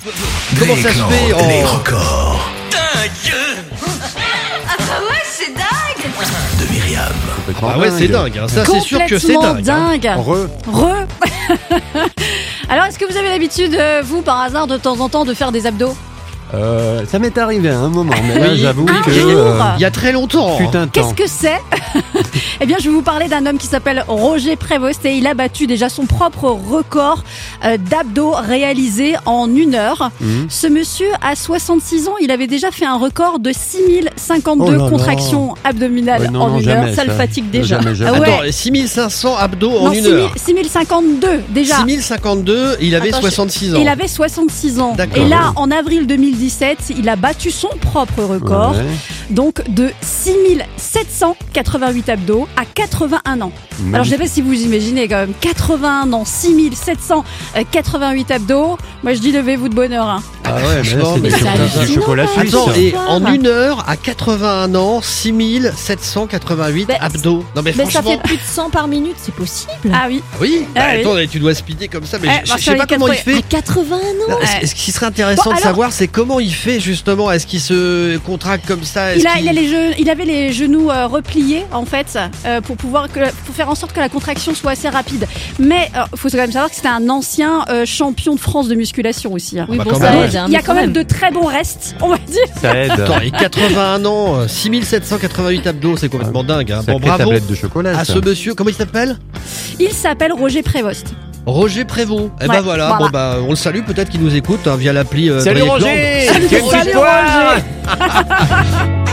Comment ça se fait Les records Ah ouais, c'est dingue. de Myriam. Ah ouais, c'est dingue. Hein. Ça, c'est sûr que c'est Complètement dingue. Hein. dingue. Re. Alors, est-ce que vous avez l'habitude, vous, par hasard, de temps en temps, de faire des abdos? Ça m'est arrivé à un moment, mais là Oui, j'avoue un que jour. Il y a très longtemps. fut un temps. Qu'est-ce que c'est? Eh bien, je vais vous parler d'un homme qui s'appelle Roger Prévost et il a battu déjà son propre record d'abdos réalisé en 1 heure. Ce monsieur a 66 ans, il avait déjà fait un record de 6052 Oh là là. contractions abdominales Ouais, non, en non, 1 heure. jamais, Ça le ça. fatigue déjà. Jamais, jamais. Ah ouais. Attends, 6500 abdos en Non, 1 heure. 6052 déjà. 6052, il avait Attends, 66 ans. Il avait 66 ans. D'accord. Et là, en avril 2017, il a battu son propre record, Ouais. donc de 6788 abdos à 81 ans. Alors, je sais pas si vous imaginez quand même, 81 ans, 6788 abdos. Moi, je dis levez-vous de bonheur. Hein. Ah ouais, mais là Franchement, c'est mais du c'est hallucinant, chocolat quoi. suisse. Attends, et Bonsoir. en 1 heure, à 81 ans, 6788 Ben, abdos. Non mais Mais ça franchement... fait plus de 100 par minute, c'est possible. Ah oui. Ah oui, Ah oui. attends, tu dois speeder comme ça, mais je parce sais que pas les comment il 80 fait. À 81 ans. Non, Ouais. Ce qui serait intéressant Bon, de alors- savoir, c'est comment il fait justement. Est-ce qu'il se contracte comme ça? Il avait les genoux repliés en fait pour faire en sorte que la contraction soit assez rapide. Mais il faut quand même savoir que c'était un ancien champion de France de musculation aussi. Hein. Oui, bah, bon, quand ça même, aide. hein, Il y a mais quand même de très bons restes, on va dire. Ça aide. Attends, et 81 ans, 6788 abdos, c'est complètement dingue. Hein. Bon, Sacrée bravo tablette de chocolat. à ça. ce monsieur. Comment il s'appelle? Il s'appelle Roger Prévost. Roger Prévost. Eh Ouais, ben voilà, voilà. Bon bah on le salue, peut-être qu'il nous écoute hein, via l'appli. Salut Drake Land. Roger. Salut, Quel Roger. petit poil.